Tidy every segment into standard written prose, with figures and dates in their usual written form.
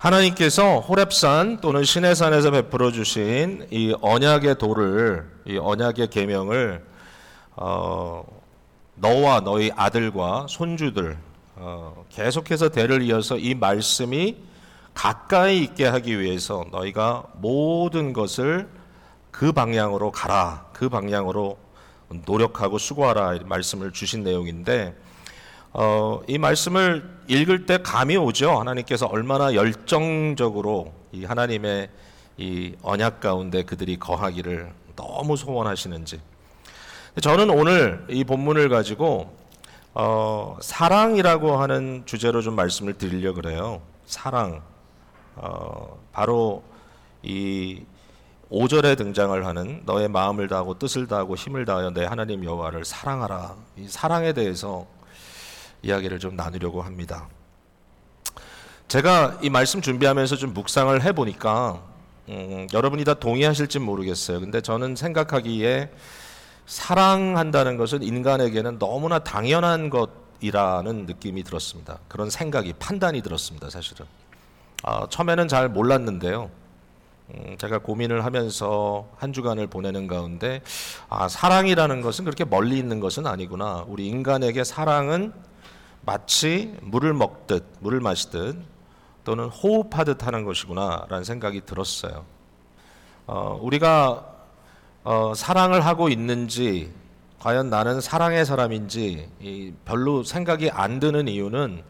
하나님께서 호렙산 또는 시내산에서 베풀어 주신 이 언약의 도를, 이 언약의 계명을 너와 너희 아들과 손주들 계속해서 대를 이어서 이 말씀이 가까이 있게 하기 위해서 너희가 모든 것을 그 방향으로 가라, 그 방향으로 노력하고 수고하라 말씀을 주신 내용인데, 이 말씀을 읽을 때 감이 오죠. 하나님께서 얼마나 열정적으로 이 하나님의 이 언약 가운데 그들이 거하기를 너무 소원하시는지. 저는 오늘 이 본문을 가지고 사랑이라고 하는 주제로 좀 말씀을 드리려고 그래요. 사랑. 바로 이 5절에 등장을 하는 너의 마음을 다하고 뜻을 다하고 힘을 다하여 내 하나님 여호와를 사랑하라. 이 사랑에 대해서 이야기를 좀 나누려고 합니다. 제가 이 말씀 준비하면서 좀 묵상을 해보니까 여러분이 다 동의하실지 모르겠어요. 근데 저는 생각하기에 사랑한다는 것은 인간에게는 너무나 당연한 것이라는 느낌이 들었습니다. 그런 생각이, 판단이 들었습니다. 사실은 처음에는 잘 몰랐는데요. 제가 고민을 하면서 한 주간을 보내는 가운데 사랑이라는 것은 그렇게 멀리 있는 것은 아니구나. 우리 인간에게 사랑은 마치 물을 먹듯, 물을 마시듯 또는 호흡하듯 하는 것이구나 라는 생각이 들었어요. 우리가 사랑을 하고 있는지, 과연 나는 사랑의 사람인지 별로 생각이 안 드는 이유는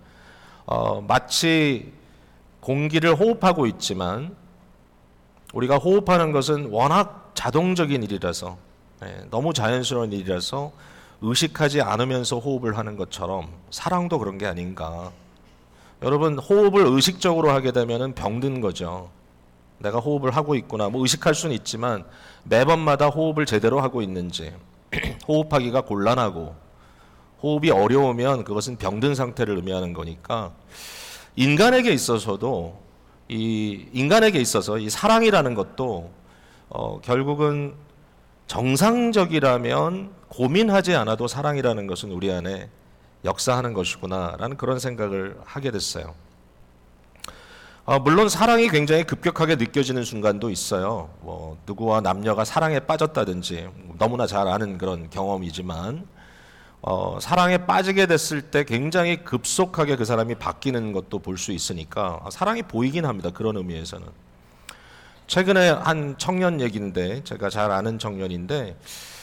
마치 공기를 호흡하고 있지만 우리가 호흡하는 것은 워낙 자동적인 일이라서, 너무 자연스러운 일이라서 의식하지 않으면서 호흡을 하는 것처럼 사랑도 그런 게 아닌가. 여러분, 호흡을 의식적으로 하게 되면 병든 거죠. 내가 호흡을 하고 있구나. 뭐 의식할 수는 있지만 매번마다 호흡을 제대로 하고 있는지 호흡하기가 곤란하고 호흡이 어려우면 그것은 병든 상태를 의미하는 거니까 인간에게 있어서도 인간에게 있어서 이 사랑이라는 것도 결국은 정상적이라면 고민하지 않아도 사랑이라는 것은 우리 안에 역사하는 것이구나라는 그런 생각을 하게 됐어요. 물론 사랑이 굉장히 급격하게 느껴지는 순간도 있어요. 누구와 남녀가 사랑에 빠졌다든지 너무나 잘 아는 그런 경험이지만 사랑에 빠지게 됐을 때 굉장히 급속하게 그 사람이 바뀌는 것도 볼 수 있으니까 사랑이 보이긴 합니다. 그런 의미에서는. 최근에 한 청년 얘기인데, 제가 잘 아는 청년인데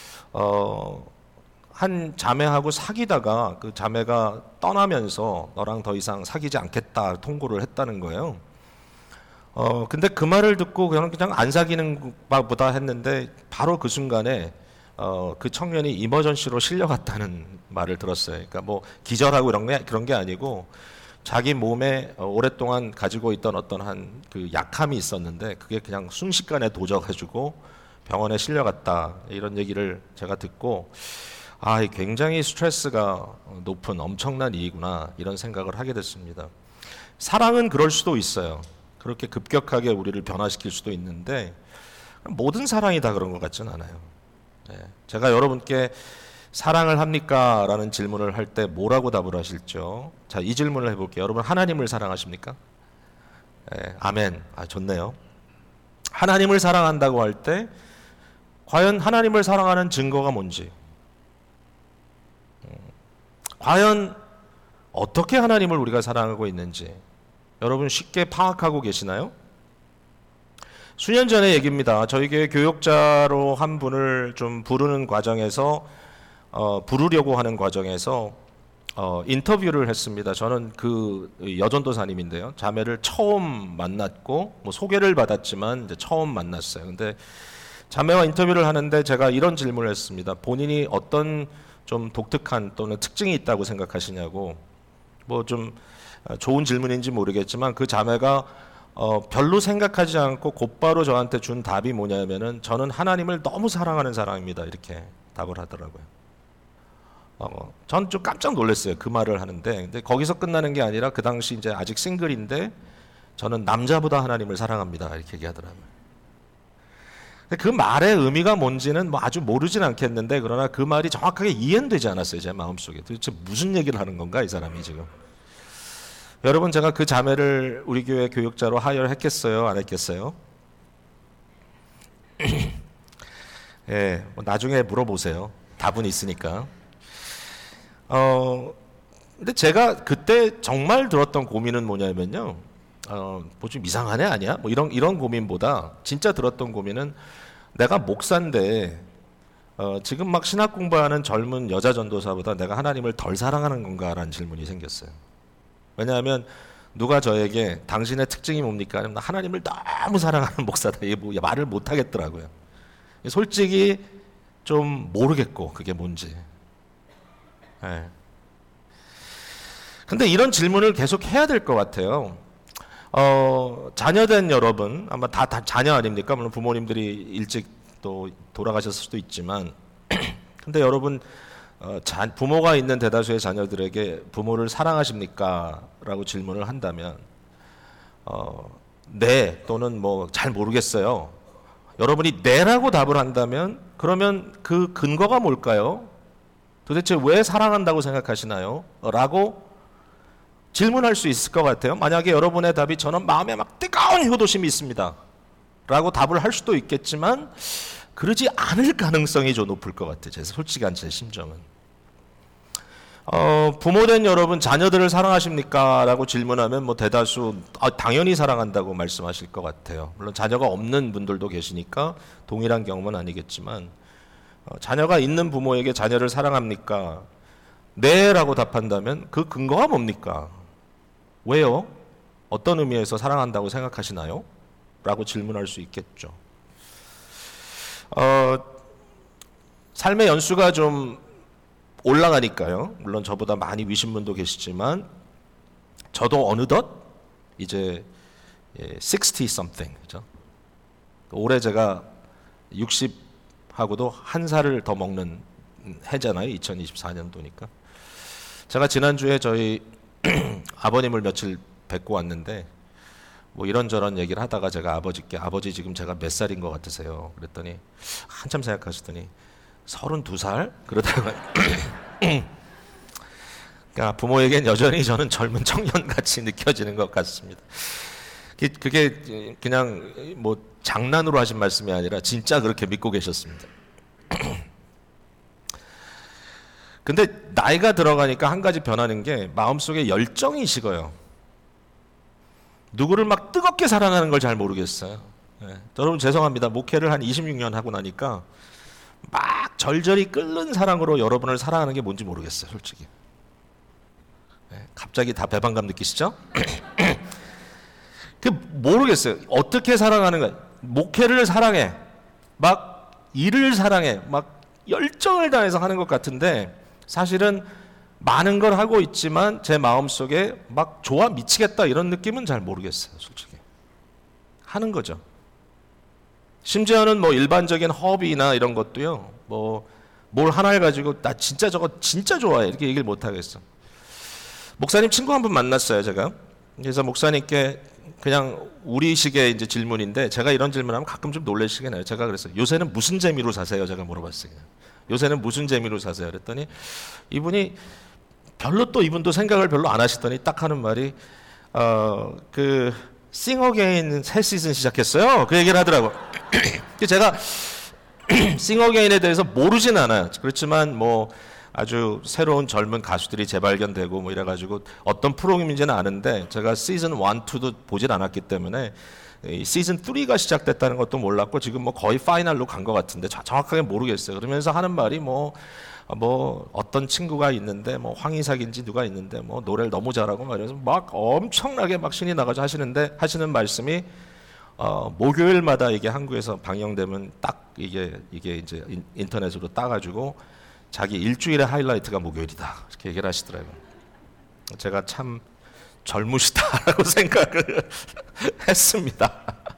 한 자매하고 사귀다가 그 자매가 떠나면서 너랑 더 이상 사귀지 않겠다 통보를 했다는 거예요. 근데 그 말을 듣고 그냥 안 사귀는 것보다 했는데 바로 그 순간에 그 청년이 이머전시로 실려갔다는 말을 들었어요. 그러니까 뭐 기절하고 그런 게 아니고 자기 몸에 오랫동안 가지고 있던 어떤 한 그 약함이 있었는데 그게 그냥 순식간에 도적해주고 병원에 실려갔다, 이런 얘기를 제가 듣고 굉장히 스트레스가 높은 엄청난 일이구나 이런 생각을 하게 됐습니다. 사랑은 그럴 수도 있어요. 그렇게 급격하게 우리를 변화시킬 수도 있는데 모든 사랑이 다 그런 것 같지는 않아요. 제가 여러분께 사랑을 합니까? 라는 질문을 할 때 뭐라고 답을 하실죠? 자, 이 질문을 해볼게요. 여러분, 하나님을 사랑하십니까? 아멘. 좋네요. 하나님을 사랑한다고 할 때 과연 하나님을 사랑하는 증거가 뭔지, 과연 어떻게 하나님을 우리가 사랑하고 있는지 여러분 쉽게 파악하고 계시나요? 수년 전의 얘기입니다. 저희 교회 교역자로 한 분을 좀 부르는 과정에서 부르려고 하는 과정에서 인터뷰를 했습니다. 저는 그 여전도사님인데요. 자매를 처음 만났고 소개를 받았지만 이제 처음 만났어요. 근데 자매와 인터뷰를 하는데 제가 이런 질문을 했습니다. 본인이 어떤 좀 독특한 또는 특징이 있다고 생각하시냐고. 좀 좋은 질문인지 모르겠지만 그 자매가 별로 생각하지 않고 곧바로 저한테 준 답이 뭐냐면은 저는 하나님을 너무 사랑하는 사람입니다. 이렇게 답을 하더라고요. 전 좀 깜짝 놀랐어요. 그 말을 하는데. 근데 거기서 끝나는 게 아니라 그 당시 이제 아직 싱글인데 저는 남자보다 하나님을 사랑합니다. 이렇게 얘기하더라고요. 근데 그 말의 의미가 뭔지는 아주 모르진 않겠는데 그러나 그 말이 정확하게 이해는 되지 않았어요. 제 마음속에. 도대체 무슨 얘기를 하는 건가 이 사람이 지금. 여러분, 제가 그 자매를 우리 교회 교육자로 하혈했겠어요? 안 했겠어요? 예, 뭐 나중에 물어보세요. 답은 있으니까. 근데 제가 그때 정말 들었던 고민은 뭐냐면요. 뭐 좀 이상한 애 아니야? 뭐 이런 고민보다 진짜 들었던 고민은 내가 목사인데 지금 막 신학 공부하는 젊은 여자 전도사보다 내가 하나님을 덜 사랑하는 건가라는 질문이 생겼어요. 왜냐하면 누가 저에게 당신의 특징이 뭡니까? 나 하나님을 너무 사랑하는 목사다. 이게 뭐 말을 못 하겠더라고요. 솔직히 좀 모르겠고 그게 뭔지. 네. 근데 이런 질문을 계속 해야 될 것 같아요. 자녀된 여러분, 아마 다 자녀 아닙니까? 물론 부모님들이 일찍 또 돌아가셨을 수도 있지만, 근데 여러분, 부모가 있는 대다수의 자녀들에게 부모를 사랑하십니까? 라고 질문을 한다면, 네, 또는 뭐 잘 모르겠어요. 여러분이 네라고 답을 한다면, 그러면 그 근거가 뭘까요? 도대체 왜 사랑한다고 생각하시나요? 라고 질문할 수 있을 것 같아요. 만약에 여러분의 답이 저는 마음에 막 뜨거운 효도심이 있습니다 라고 답을 할 수도 있겠지만 그러지 않을 가능성이 좀 높을 것 같아요. 제 솔직한 제 심정은. 부모된 여러분 자녀들을 사랑하십니까? 라고 질문하면 뭐 대다수 당연히 사랑한다고 말씀하실 것 같아요. 물론 자녀가 없는 분들도 계시니까 동일한 경험은 아니겠지만 자녀가 있는 부모에게 자녀를 사랑합니까? 네 라고 답한다면 그 근거가 뭡니까? 왜요? 어떤 의미에서 사랑한다고 생각하시나요? 라고 질문할 수 있겠죠. 삶의 연수가 좀 올라가니까요. 물론 저보다 많이 위신 분도 계시지만 저도 어느덧 이제 60 something, 그죠? 올해 제가 60하고도 한 살을 더 먹는 해잖아요. 2024년도니까. 제가 지난주에 저희 아버님을 며칠 뵙고 왔는데 뭐 이런저런 얘기를 하다가 제가 아버지께 아버지 지금 제가 몇 살인 것 같으세요? 그랬더니 한참 생각하시더니 32살? 그러다가 그러니까 부모에겐 여전히 저는 젊은 청년같이 느껴지는 것 같습니다. 그게 그냥 뭐 장난으로 하신 말씀이 아니라 진짜 그렇게 믿고 계셨습니다. 근데 나이가 들어가니까 한 가지 변하는 게 마음속에 열정이 식어요. 누구를 막 뜨겁게 사랑하는 걸 잘 모르겠어요. 네. 여러분 죄송합니다. 목회를 한 26년 하고 나니까 막 절절히 끓는 사랑으로 여러분을 사랑하는 게 뭔지 모르겠어요. 솔직히. 네. 갑자기 다 배반감 느끼시죠? 모르겠어요. 어떻게 사랑하는 거야. 목회를 사랑해. 막 일을 사랑해. 막 열정을 다해서 하는 것 같은데 사실은 많은 걸 하고 있지만 제 마음속에 막 좋아 미치겠다 이런 느낌은 잘 모르겠어요. 솔직히. 하는 거죠. 심지어는 뭐 일반적인 허비나 이런 것도요. 뭐 뭘 하나를 가지고 나 진짜 저거 진짜 좋아해 이렇게 얘기를 못 하겠어. 목사님 친구 한 분 만났어요, 제가. 그래서 목사님께 그냥 우리식의 이제 질문인데 제가 이런 질문하면 가끔 좀 놀라시게 나요. 제가 그랬어요. 요새는 무슨 재미로 사세요? 제가 물어봤어요. 요새는 무슨 재미로 사세요? 그랬더니 이분이 별로 또 이분도 생각을 별로 안 하시더니 딱 하는 말이 그 Sing Again 새 시즌 시작했어요. 그 얘기를 하더라고. 제가 Sing Again에 대해서 모르진 않아요. 그렇지만 뭐 아주 새로운 젊은 가수들이 재발견되고 뭐 이래가지고 어떤 프로그램인지는 아는데 제가 시즌 1, 2도 보질 않았기 때문에 시즌 3가 시작됐다는 것도 몰랐고 지금 뭐 거의 파이널로 간 것 같은데 정확하게 모르겠어요. 그러면서 하는 말이 뭐 어떤 친구가 있는데 뭐 황희삭인지 누가 있는데 뭐 노래를 너무 잘하고 말이면서 막 엄청나게 막 신이 나가지고 하시는 말씀이 목요일마다 이게 한국에서 방영되면 딱 이게 이제 인터넷으로 따가지고 자기 일주일의 하이라이트가 목요일이다 이렇게 얘기를 하시더라고요. 제가 참 젊으시다라고 생각을 했습니다.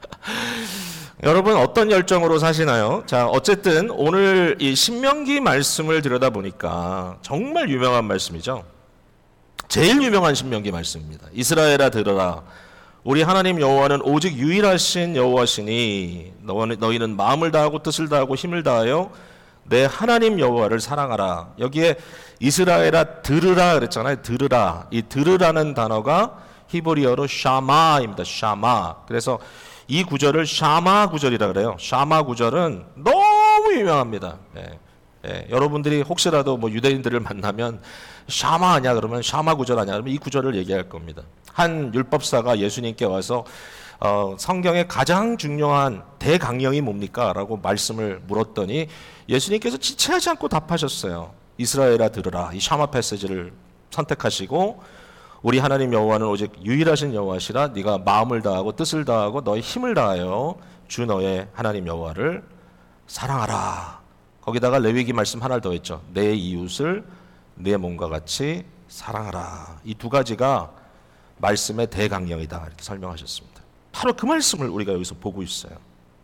여러분 어떤 열정으로 사시나요? 자, 어쨌든 오늘 이 신명기 말씀을 들여다보니까 정말 유명한 말씀이죠. 제일 유명한 신명기 말씀입니다. 이스라엘아 들으라. 우리 하나님 여호와는 오직 유일하신 여호와시니 너희는 마음을 다하고 뜻을 다하고 힘을 다하여 내 하나님 여호와를 사랑하라. 여기에 이스라엘아 들으라 그랬잖아요. 들으라. 이 들으라는 단어가 히브리어로 샤마입니다. 샤마. 그래서 이 구절을 샤마 구절이라 그래요. 샤마 구절은 너무 유명합니다. 여러분들이 혹시라도 뭐 유대인들을 만나면 샤마 아냐 그러면 샤마 구절 아냐 그러면 이 구절을 얘기할 겁니다. 한 율법사가 예수님께 와서 성경의 가장 중요한 대강령이 뭡니까? 라고 말씀을 물었더니 예수님께서 지체하지 않고 답하셨어요. 이스라엘아 들으라. 이 샤마 패시지를 선택하시고 우리 하나님 여호와는 오직 유일하신 여호와시라. 네가 마음을 다하고 뜻을 다하고 너의 힘을 다하여 주 너의 하나님 여호와를 사랑하라. 거기다가 레위기 말씀 하나를 더했죠. 내 이웃을 내 몸과 같이 사랑하라. 이 두 가지가 말씀의 대강령이다. 이렇게 설명하셨습니다. 바로 그 말씀을 우리가 여기서 보고 있어요.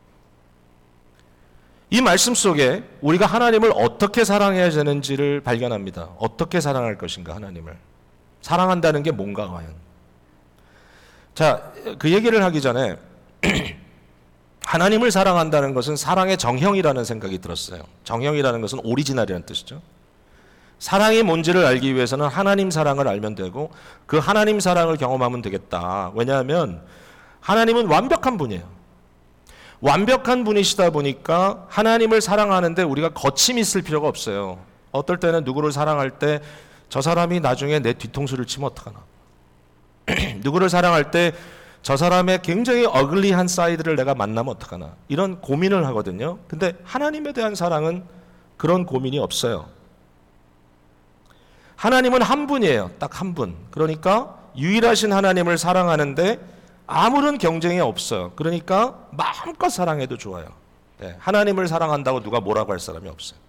이 말씀 속에 우리가 하나님을 어떻게 사랑해야 되는지를 발견합니다. 어떻게 사랑할 것인가 하나님을. 사랑한다는 게 뭔가 과연. 자, 그 얘기를 하기 전에 하나님을 사랑한다는 것은 사랑의 정형이라는 생각이 들었어요. 정형이라는 것은 오리지널이라는 뜻이죠. 사랑이 뭔지를 알기 위해서는 하나님 사랑을 알면 되고 그 하나님 사랑을 경험하면 되겠다. 왜냐하면 하나님은 완벽한 분이에요. 완벽한 분이시다 보니까 하나님을 사랑하는데 우리가 거침이 있을 필요가 없어요. 어떨 때는 누구를 사랑할 때 저 사람이 나중에 내 뒤통수를 치면 어떡하나. 누구를 사랑할 때 저 사람의 굉장히 어글리한 사이드를 내가 만나면 어떡하나. 이런 고민을 하거든요. 근데 하나님에 대한 사랑은 그런 고민이 없어요. 하나님은 한 분이에요. 딱 한 분. 그러니까 유일하신 하나님을 사랑하는데 아무런 경쟁이 없어요. 그러니까 마음껏 사랑해도 좋아요. 하나님을 사랑한다고 누가 뭐라고 할 사람이 없어요.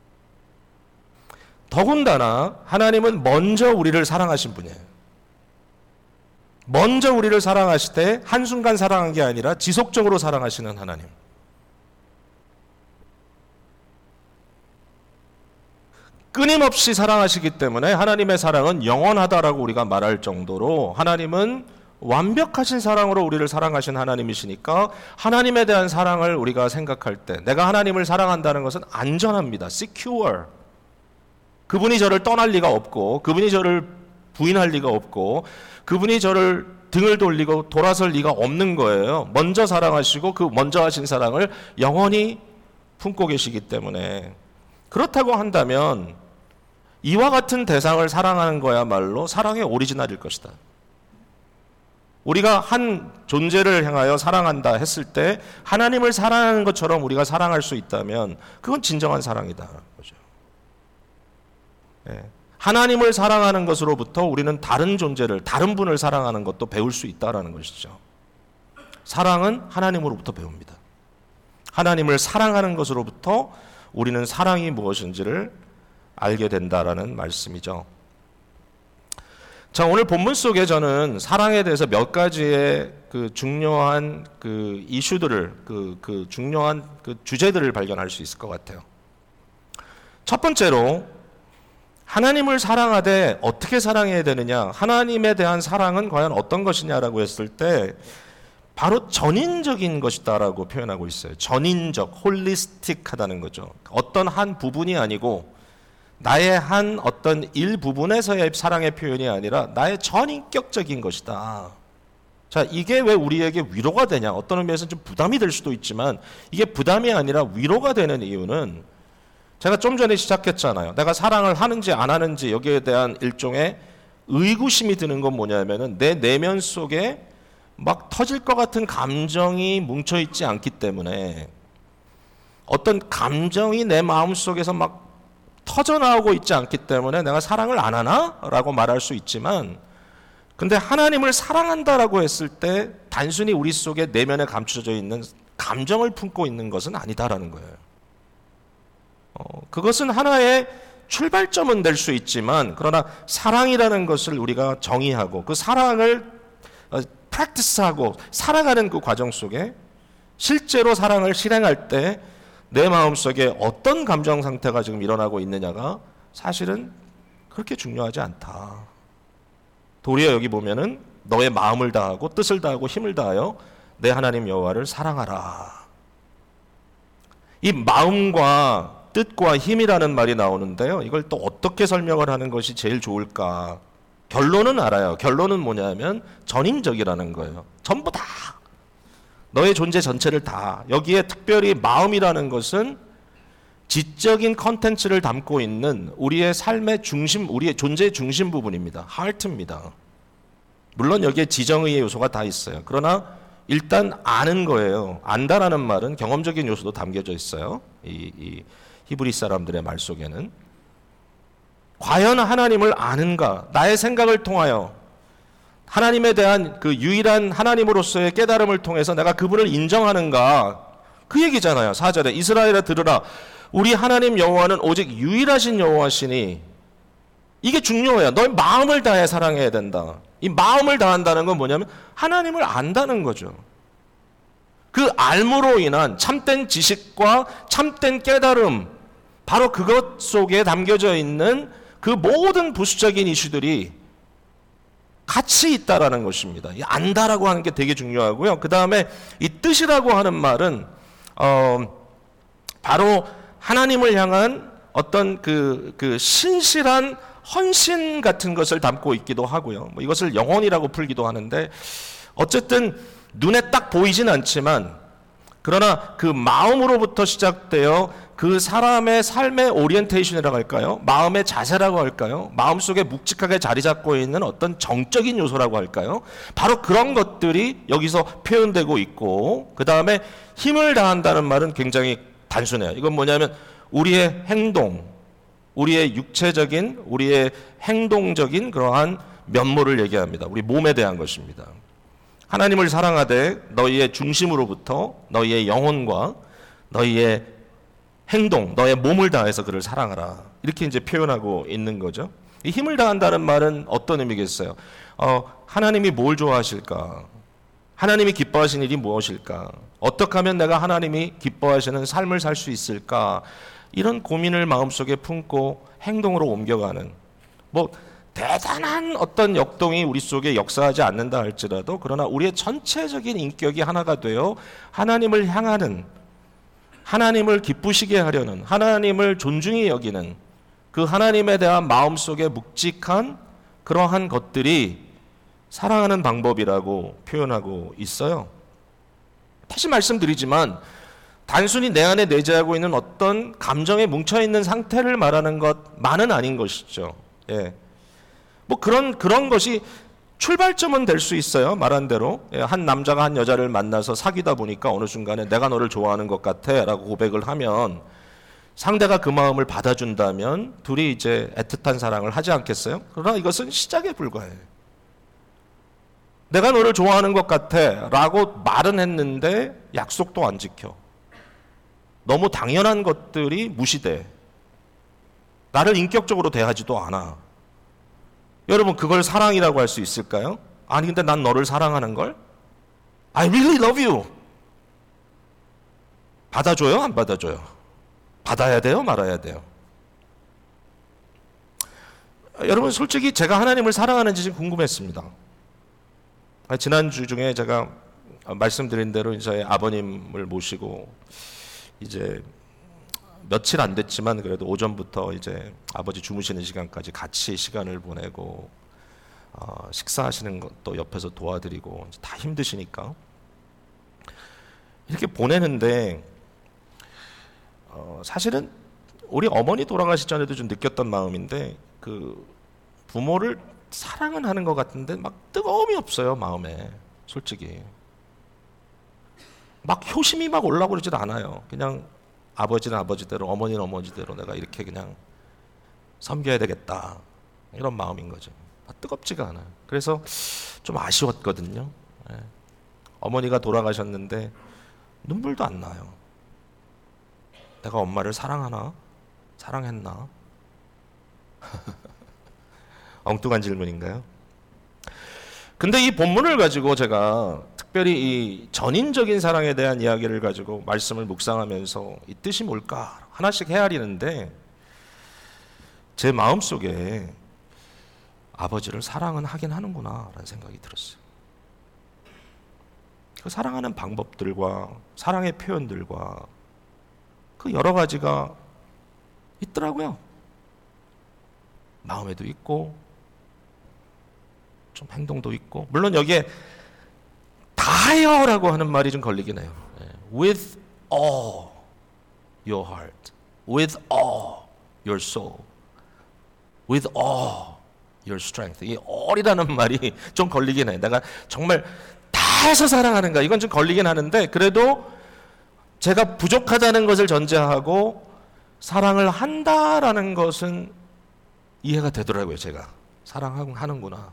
더군다나 하나님은 먼저 우리를 사랑하신 분이에요. 먼저 우리를 사랑하실 때 한순간 사랑한 게 아니라 지속적으로 사랑하시는 하나님. 끊임없이 사랑하시기 때문에 하나님의 사랑은 영원하다라고 우리가 말할 정도로 하나님은 완벽하신 사랑으로 우리를 사랑하신 하나님이시니까 하나님에 대한 사랑을 우리가 생각할 때 내가 하나님을 사랑한다는 것은 안전합니다. secure. 그분이 저를 떠날 리가 없고 그분이 저를 부인할 리가 없고 그분이 저를 등을 돌리고 돌아설 리가 없는 거예요. 먼저 사랑하시고 그 먼저 하신 사랑을 영원히 품고 계시기 때문에 그렇다고 한다면 이와 같은 대상을 사랑하는 거야말로 사랑의 오리지널일 것이다. 우리가 한 존재를 향하여 사랑한다 했을 때 하나님을 사랑하는 것처럼 우리가 사랑할 수 있다면 그건 진정한 사랑이다. 하나님을 사랑하는 것으로부터 우리는 다른 존재를, 다른 분을 사랑하는 것도 배울 수 있다는 것이죠. 사랑은 하나님으로부터 배웁니다. 하나님을 사랑하는 것으로부터 우리는 사랑이 무엇인지를 알게 된다라는 말씀이죠. 자, 오늘 본문 속에 저는 사랑에 대해서 몇 가지의 그 중요한 그 이슈들을, 그 중요한 그 주제들을 발견할 수 있을 것 같아요. 첫 번째로 하나님을 사랑하되 어떻게 사랑해야 되느냐, 하나님에 대한 사랑은 과연 어떤 것이냐라고 했을 때 바로 전인적인 것이다라고 표현하고 있어요. 전인적, 홀리스틱하다는 거죠. 어떤 한 부분이 아니고 나의 한 어떤 일부분에서의 사랑의 표현이 아니라 나의 전인격적인 것이다. 자, 이게 왜 우리에게 위로가 되냐? 어떤 의미에서는 좀 부담이 될 수도 있지만 이게 부담이 아니라 위로가 되는 이유는 제가 좀 전에 시작했잖아요. 내가 사랑을 하는지 안 하는지 여기에 대한 일종의 의구심이 드는 건 뭐냐면은 내 내면 속에 막 터질 것 같은 감정이 뭉쳐있지 않기 때문에 어떤 감정이 내 마음속에서 막 터져나오고 있지 않기 때문에 내가 사랑을 안 하나? 라고 말할 수 있지만 근데 하나님을 사랑한다라고 했을 때 단순히 우리 속에 내면에 감춰져 있는 감정을 품고 있는 것은 아니다라는 거예요. 그것은 하나의 출발점은 될 수 있지만 그러나 사랑이라는 것을 우리가 정의하고 그 사랑을 프랙티스하고 살아가는 그 과정 속에 실제로 사랑을 실행할 때 내 마음속에 어떤 감정 상태가 지금 일어나고 있느냐가 사실은 그렇게 중요하지 않다. 도리어 여기 보면은 너의 마음을 다하고 뜻을 다하고 힘을 다하여 내 하나님 여호와를 사랑하라. 이 마음과 뜻과 힘이라는 말이 나오는데요. 이걸 또 어떻게 설명을 하는 것이 제일 좋을까? 결론은 알아요. 결론은 뭐냐면 전인적이라는 거예요. 전부 다. 너의 존재 전체를 다. 여기에 특별히 마음이라는 것은 지적인 컨텐츠를 담고 있는 우리의 삶의 중심, 우리의 존재의 중심 부분입니다. 하트입니다. 물론 여기에 지정의의 요소가 다 있어요. 그러나 일단 아는 거예요. 안다라는 말은 경험적인 요소도 담겨져 있어요. 이 히브리 사람들의 말 속에는. 과연 하나님을 아는가? 나의 생각을 통하여 하나님에 대한 그 유일한 하나님으로서의 깨달음을 통해서 내가 그분을 인정하는가? 그 얘기잖아요. 4절에 이스라엘아 들으라. 우리 하나님 여호와는 오직 유일하신 여호와시니, 이게 중요해요. 너의 마음을 다해 사랑해야 된다. 이 마음을 다한다는 건 뭐냐면 하나님을 안다는 거죠. 그 알므로 인한 참된 지식과 참된 깨달음, 바로 그것 속에 담겨져 있는 그 모든 부수적인 이슈들이 같이 있다라는 것입니다. 이 안다라고 하는 게 되게 중요하고요. 그 다음에 이 뜻이라고 하는 말은 바로 하나님을 향한 어떤 그 신실한 헌신 같은 것을 담고 있기도 하고요. 뭐 이것을 영혼이라고 풀기도 하는데, 어쨌든 눈에 딱 보이진 않지만 그러나 그 마음으로부터 시작되어 그 사람의 삶의 오리엔테이션이라고 할까요? 마음의 자세라고 할까요? 마음속에 묵직하게 자리 잡고 있는 어떤 정적인 요소라고 할까요? 바로 그런 것들이 여기서 표현되고 있고, 그 다음에 힘을 다한다는 말은 굉장히 단순해요. 이건 뭐냐면 우리의 행동, 우리의 육체적인, 우리의 행동적인 그러한 면모를 얘기합니다. 우리 몸에 대한 것입니다. 하나님을 사랑하되 너희의 중심으로부터 너희의 영혼과 너희의 행동, 너의 몸을 다해서 그를 사랑하라. 이렇게 이제 표현하고 있는 거죠. 이 힘을 다한다는 말은 어떤 의미겠어요? 하나님이 뭘 좋아하실까? 하나님이 기뻐하시는 일이 무엇일까? 어떻게 하면 내가 하나님이 기뻐하시는 삶을 살 수 있을까? 이런 고민을 마음속에 품고 행동으로 옮겨가는, 뭐 대단한 어떤 역동이 우리 속에 역사하지 않는다 할지라도, 그러나 우리의 전체적인 인격이 하나가 되어 하나님을 향하는, 하나님을 기쁘시게 하려는, 하나님을 존중히 여기는 그 하나님에 대한 마음속에 묵직한 그러한 것들이 사랑하는 방법이라고 표현하고 있어요. 다시 말씀드리지만 단순히 내 안에 내재하고 있는 어떤 감정에 뭉쳐있는 상태를 말하는 것만은 아닌 것이죠. 예. 뭐 그런 것이 출발점은 될 수 있어요. 말한 대로 한 남자가 한 여자를 만나서 사귀다 보니까 어느 순간에 내가 너를 좋아하는 것 같아 라고 고백을 하면 상대가 그 마음을 받아준다면 둘이 이제 애틋한 사랑을 하지 않겠어요? 그러나 이것은 시작에 불과해. 내가 너를 좋아하는 것 같아 라고 말은 했는데 약속도 안 지켜. 너무 당연한 것들이 무시돼. 나를 인격적으로 대하지도 않아. 여러분, 그걸 사랑이라고 할 수 있을까요? 아니, 근데 난 너를 사랑하는 걸? I really love you. 받아줘요? 안 받아줘요? 받아야 돼요? 말아야 돼요? 여러분, 솔직히 제가 하나님을 사랑하는지 좀 궁금했습니다. 지난주 중에 제가 말씀드린 대로 저희 아버님을 모시고 이제 며칠 안 됐지만 그래도 오전부터 이제 아버지 주무시는 시간까지 같이 시간을 보내고 식사하시는 것도 옆에서 도와드리고 다 힘드시니까 이렇게 보내는데 사실은 우리 어머니 돌아가시 전에도 좀 느꼈던 마음인데 그 부모를 사랑은 하는 것 같은데 막 뜨거움이 없어요, 마음에. 솔직히 막 효심이 막 올라오고 그러지도 않아요. 그냥 아버지는 아버지대로, 어머니는 어머니대로 내가 이렇게 그냥 섬겨야 되겠다, 이런 마음인 거죠. 뜨겁지가 않아요. 그래서 좀 아쉬웠거든요. 예. 어머니가 돌아가셨는데 눈물도 안 나요. 내가 엄마를 사랑하나? 사랑했나? 엉뚱한 질문인가요? 근데 이 본문을 가지고 제가 특별히 이 전인적인 사랑에 대한 이야기를 가지고 말씀을 묵상하면서 이 뜻이 뭘까 하나씩 헤아리는데 제 마음속에 아버지를 사랑은 하긴 하는구나 라는 생각이 들었어요. 그 사랑하는 방법들과 사랑의 표현들과 그 여러 가지가 있더라고요. 마음에도 있고 좀 행동도 있고, 물론 여기에 다하여라고 하는 말이 좀 걸리긴 해요. With all your heart, with all your soul, with all your strength. 이 all이라는 말이 좀 걸리긴 해. 내가 정말 다 해서 사랑하는가, 이건 좀 걸리긴 하는데, 그래도 제가 부족하다는 것을 전제하고 사랑을 한다라는 것은 이해가 되더라고요. 제가 사랑하는구나.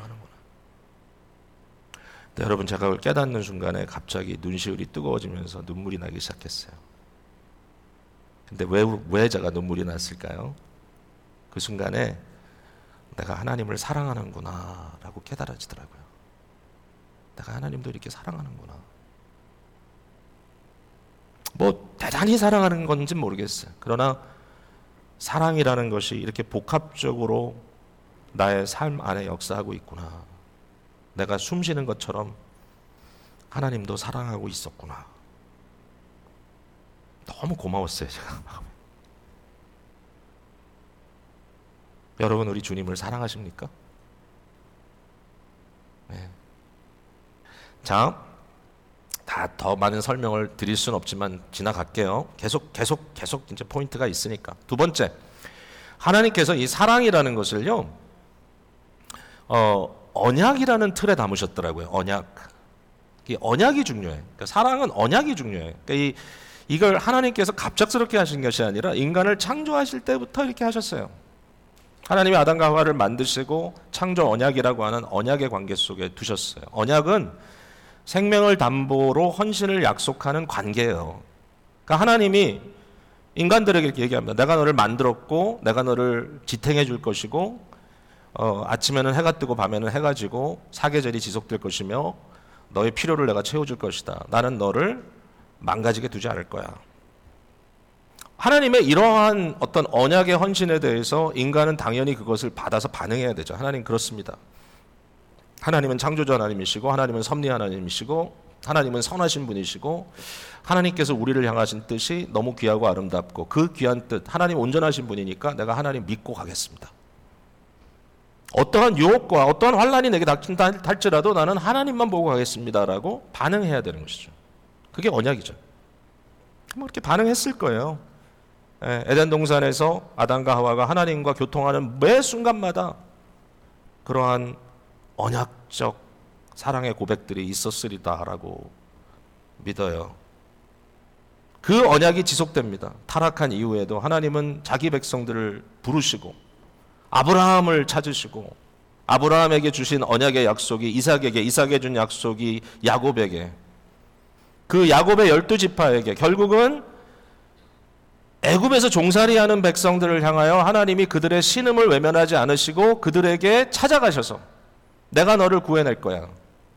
근데 여러분, 제가 그걸 깨닫는 순간에 갑자기 눈시울이 뜨거워지면서 눈물이 나기 시작했어요. 근데 왜 제가 눈물이 났을까요? 그 순간에 내가 하나님을 사랑하는구나 라고 깨달아지더라고요. 내가 하나님도 이렇게 사랑하는구나. 뭐 대단히 사랑하는 건지 모르겠어요. 그러나 사랑이라는 것이 이렇게 복합적으로 나의 삶 안에 역사하고 있구나. 내가 숨 쉬는 것처럼 하나님도 사랑하고 있었구나. 너무 고마웠어요, 제가. 여러분, 우리 주님을 사랑하십니까? 네. 자, 다 더 많은 설명을 드릴 수는 없지만 지나갈게요. 계속 이제 포인트가 있으니까. 두 번째, 하나님께서 이 사랑이라는 것을요, 언약이라는 틀에 담으셨더라고요. 언약. 이 언약이 중요해. 그러니까 사랑은 언약이 중요해. 그러니까 이걸 하나님께서 갑작스럽게 하신 것이 아니라 인간을 창조하실 때부터 이렇게 하셨어요. 하나님이 아담과 하와를 만드시고 창조 언약이라고 하는 언약의 관계 속에 두셨어요. 언약은 생명을 담보로 헌신을 약속하는 관계예요. 그러니까 하나님이 인간들에게 이렇게 얘기합니다. 내가 너를 만들었고 내가 너를 지탱해 줄 것이고 아침에는 해가 뜨고 밤에는 해가 지고 사계절이 지속될 것이며 너의 필요를 내가 채워줄 것이다. 나는 너를 망가지게 두지 않을 거야. 하나님의 이러한 어떤 언약의 헌신에 대해서 인간은 당연히 그것을 받아서 반응해야 되죠. 하나님 그렇습니다. 하나님은 창조주 하나님이시고 하나님은 섭리 하나님이시고 하나님은 선하신 분이시고 하나님께서 우리를 향하신 뜻이 너무 귀하고 아름답고 그 귀한 뜻, 하나님 온전하신 분이니까 내가 하나님 믿고 가겠습니다. 어떠한 유혹과 어떠한 환란이 내게 닥친다 할지라도 나는 하나님만 보고 가겠습니다라고 반응해야 되는 것이죠. 그게 언약이죠. 뭐 이렇게 반응했을 거예요. 에덴 동산에서 아담과 하와가 하나님과 교통하는 매 순간마다 그러한 언약적 사랑의 고백들이 있었으리다라고 믿어요. 그 언약이 지속됩니다. 타락한 이후에도 하나님은 자기 백성들을 부르시고 아브라함을 찾으시고 아브라함에게 주신 언약의 약속이 이삭에게, 이삭에 준 약속이 야곱에게, 그 야곱의 12지파에게, 결국은 애굽에서 종살이하는 백성들을 향하여 하나님이 그들의 신음을 외면하지 않으시고 그들에게 찾아가셔서 내가 너를 구해낼 거야.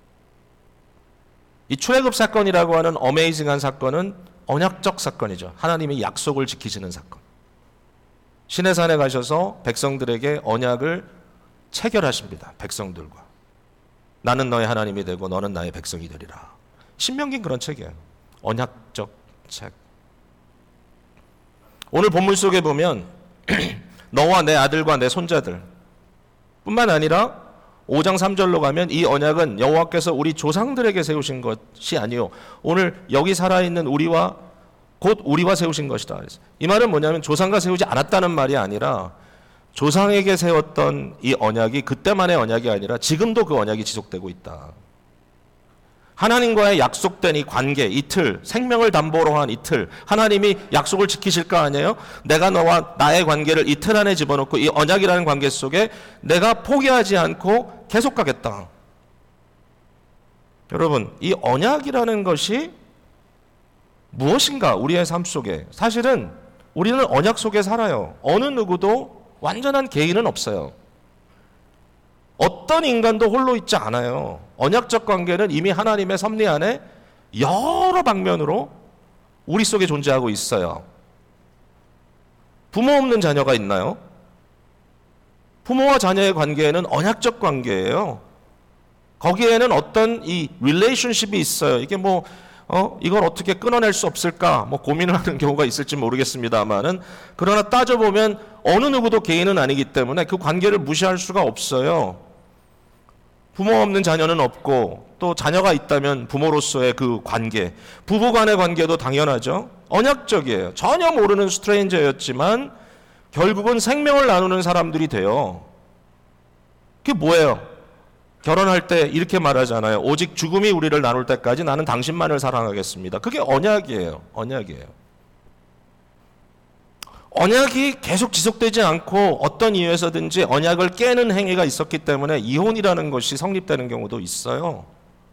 이 출애굽 사건이라고 하는 어메이징한 사건은 언약적 사건이죠. 하나님이 약속을 지키시는 사건. 시내산에 가셔서 백성들에게 언약을 체결하십니다. 백성들과. 나는 너의 하나님이 되고 너는 나의 백성이 되리라. 신명기는 그런 책이에요. 언약적 책. 오늘 본문 속에 보면 너와 내 아들과 내 손자들 뿐만 아니라 5장 3절로 가면 이 언약은 여호와께서 우리 조상들에게 세우신 것이 아니요 오늘 여기 살아있는 우리와 곧 우리와 세우신 것이다. 이 말은 뭐냐면 조상과 세우지 않았다는 말이 아니라 조상에게 세웠던 이 언약이 그때만의 언약이 아니라 지금도 그 언약이 지속되고 있다. 하나님과의 약속된 이 관계, 이 틀, 생명을 담보로 한 이 틀, 하나님이 약속을 지키실 거 아니에요? 내가 너와 나의 관계를 이 틀 안에 집어넣고 이 언약이라는 관계 속에 내가 포기하지 않고 계속 가겠다. 여러분, 이 언약이라는 것이 무엇인가 우리의 삶 속에. 사실은 우리는 언약 속에 살아요. 어느 누구도 완전한 개인은 없어요. 어떤 인간도 홀로 있지 않아요. 언약적 관계는 이미 하나님의 섭리 안에 여러 방면으로 우리 속에 존재하고 있어요. 부모 없는 자녀가 있나요? 부모와 자녀의 관계에는 언약적 관계예요. 거기에는 어떤 이 릴레이션십이 있어요. 이게 뭐 이걸 어떻게 끊어낼 수 없을까? 뭐 고민을 하는 경우가 있을지 모르겠습니다만은 그러나 따져보면 어느 누구도 개인은 아니기 때문에 그 관계를 무시할 수가 없어요. 부모 없는 자녀는 없고 또 자녀가 있다면 부모로서의 그 관계, 부부 간의 관계도 당연하죠. 언약적이에요. 전혀 모르는 스트레인저였지만 결국은 생명을 나누는 사람들이 돼요. 그게 뭐예요? 결혼할 때 이렇게 말하잖아요. 오직 죽음이 우리를 나눌 때까지 나는 당신만을 사랑하겠습니다. 그게 언약이에요. 언약이에요. 언약이 계속 지속되지 않고 어떤 이유에서든지 언약을 깨는 행위가 있었기 때문에 이혼이라는 것이 성립되는 경우도 있어요.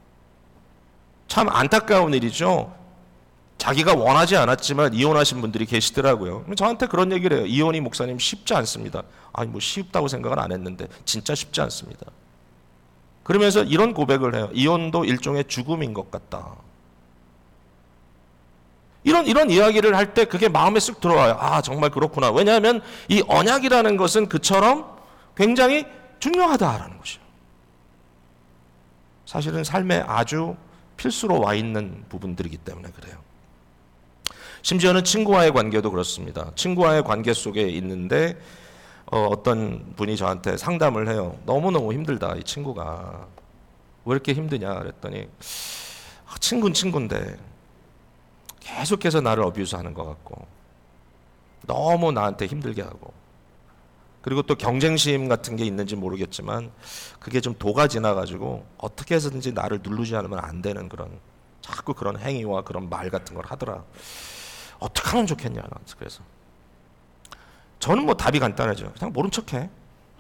참 안타까운 일이죠. 자기가 원하지 않았지만 이혼하신 분들이 계시더라고요. 저한테 그런 얘기를 해요. 이혼이 목사님 쉽지 않습니다. 아니 뭐 쉽다고 생각은 안 했는데 진짜 쉽지 않습니다. 그러면서 이런 고백을 해요. 이혼도 일종의 죽음인 것 같다. 이런 이야기를 할 때 그게 마음에 쓱 들어와요. 아, 정말 그렇구나. 왜냐하면 이 언약이라는 것은 그처럼 굉장히 중요하다라는 것이에요. 사실은 삶에 아주 필수로 와 있는 부분들이기 때문에 그래요. 심지어는 친구와의 관계도 그렇습니다. 친구와의 관계 속에 있는데 어떤 분이 저한테 상담을 해요. 너무너무 힘들다, 이 친구가. 왜 이렇게 힘드냐 그랬더니 친구는 친구인데 계속해서 나를 어뷰스하는 것 같고 너무 나한테 힘들게 하고 그리고 또 경쟁심 같은 게 있는지 모르겠지만 그게 좀 도가 지나가지고 어떻게 해서든지 나를 누르지 않으면 안 되는 그런 자꾸 그런 행위와 그런 말 같은 걸 하더라. 어떻게 하면 좋겠냐. 그래서 저는 뭐 답이 간단하죠. 그냥 모른 척해.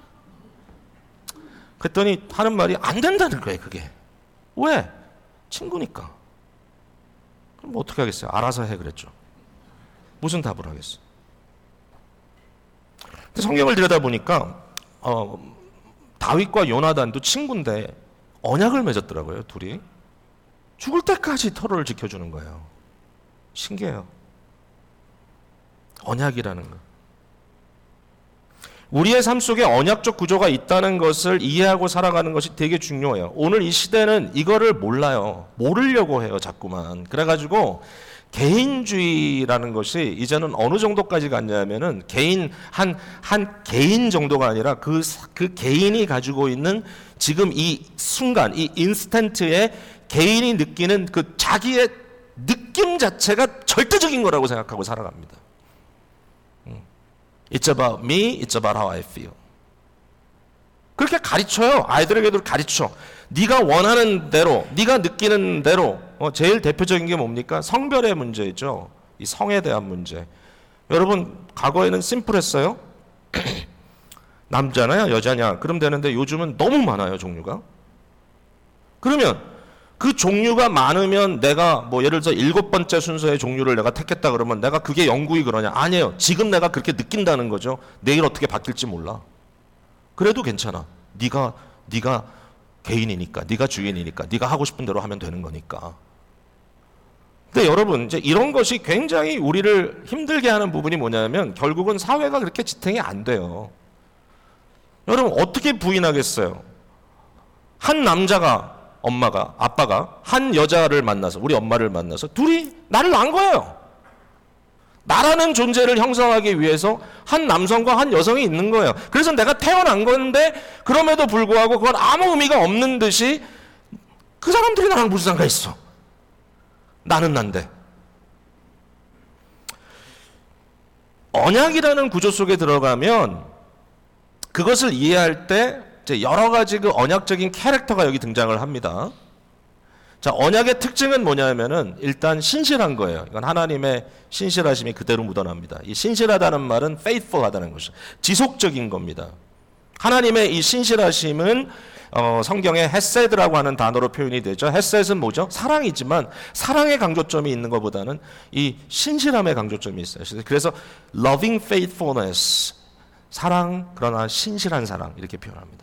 그랬더니 하는 말이 안 된다는 거예요. 그게. 왜? 친구니까. 그럼 뭐 어떻게 하겠어요? 알아서 해 그랬죠. 무슨 답을 하겠어? 근데 성경을 들여다보니까 다윗과 요나단도 친구인데 언약을 맺었더라고요. 둘이. 죽을 때까지 서로를 지켜주는 거예요. 신기해요. 언약이라는 거. 우리의 삶 속에 언약적 구조가 있다는 것을 이해하고 살아가는 것이 되게 중요해요. 오늘 이 시대는 이거를 몰라요. 모르려고 해요, 자꾸만. 그래가지고 개인주의라는 것이 이제는 어느 정도까지 갔냐면은 한 개인 정도가 아니라 그 개인이 가지고 있는 지금 이 순간, 이 인스턴트에 개인이 느끼는 그 자기의 느낌 자체가 절대적인 거라고 생각하고 살아갑니다. It's about me, it's about how I feel. 그렇게 가르쳐요. 아이들에게도 가르쳐. 네가 원하는 대로, 네가 느끼는 대로. 제일 대표적인 게 뭡니까? 성별의 문제죠. 이 성에 대한 문제. 여러분, 과거에는 심플했어요. 남자냐 여자냐 그럼 되는데 요즘은 너무 많아요, 종류가. 그러면 그 종류가 많으면 내가 뭐 예를 들어서 7번째 순서의 종류를 내가 택했다 그러면 내가 그게 영구히 그러냐? 아니에요. 지금 내가 그렇게 느낀다는 거죠. 내일 어떻게 바뀔지 몰라. 그래도 괜찮아. 네가 개인이니까, 네가 주인이니까, 네가 하고 싶은 대로 하면 되는 거니까. 근데 여러분, 이제 이런 것이 굉장히 우리를 힘들게 하는 부분이 뭐냐면 결국은 사회가 그렇게 지탱이 안 돼요. 여러분, 어떻게 부인하겠어요? 한 남자가 아빠가 한 여자를 만나서, 우리 엄마를 만나서 둘이 나를 낳은 거예요. 나라는 존재를 형성하기 위해서 한 남성과 한 여성이 있는 거예요. 그래서 내가 태어난 건데 그럼에도 불구하고 그건 아무 의미가 없는 듯이 그 사람들이 나랑 무슨 상관 있어? 나는 난데. 언약이라는 구조 속에 들어가면 그것을 이해할 때 여러 가지 그 언약적인 캐릭터가 여기 등장을 합니다. 자, 언약의 특징은 뭐냐면은 일단 신실한 거예요. 이건 하나님의 신실하심이 그대로 묻어납니다. 이 신실하다는 말은 faithful하다는 것이죠. 지속적인 겁니다. 하나님의 이 신실하심은 성경에 헤세드라고 하는 단어로 표현이 되죠. 헤세드는 뭐죠? 사랑이지만 사랑의 강조점이 있는 것보다는 이 신실함의 강조점이 있어요. 그래서 loving faithfulness, 사랑 그러나 신실한 사랑 이렇게 표현합니다.